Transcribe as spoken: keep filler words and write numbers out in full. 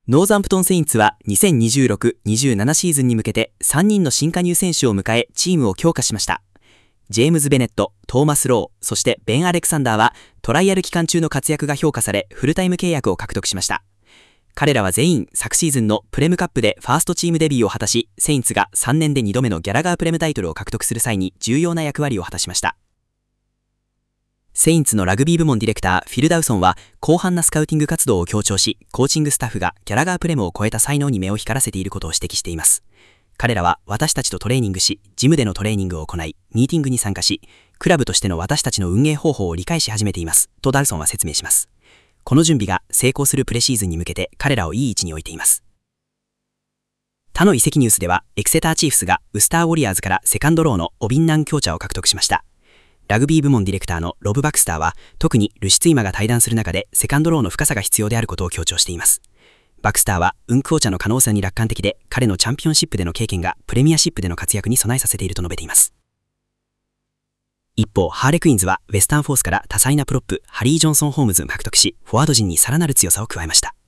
ノーザンプトンセインツはにせんにじゅうろく、にじゅうななシーズンに向けてさんにんの新加入選手を迎えチームを強化しました。ジェームズ・ベネット、トーマス・ロー、そしてベン・アレクサンダーはトライアル期間中の活躍が評価されフルタイム契約を獲得しました。彼らは全員昨シーズンのプレムカップでファーストチームデビューを果たし、セインツがさんねんでにどめのギャラガープレムタイトルを獲得する際に重要な役割を果たしました。セインツのラグビー部門ディレクターフィル・ダウソンは広範なスカウティング活動を強調し、コーチングスタッフがギャラガープレムを超えた才能に目を光らせていることを指摘しています。彼らは私たちとトレーニングし、ジムでのトレーニングを行い、ミーティングに参加し、クラブとしての私たちの運営方法を理解し始めていますとダウソンは説明します。この準備が成功するプレシーズンに向けて彼らをいい位置に置いています。他の移籍ニュースではエクセターチーフスがウスターウォリアーズからセカンドローのオビンナン・キョーチャを獲得しました。ラグビー部門ディレクターのロブ・バクスターは特にルシツイマが対談する中でセカンドローの深さが必要であることを強調しています。バクスターはウンクオーチャの可能性に楽観的で、彼のチャンピオンシップでの経験がプレミアシップでの活躍に備えさせていると述べています。一方、ハーレクインズはウェスタンフォースから多彩なプロップハリー・ジョンソン・ホームズを獲得し、フォワード陣にさらなる強さを加えました。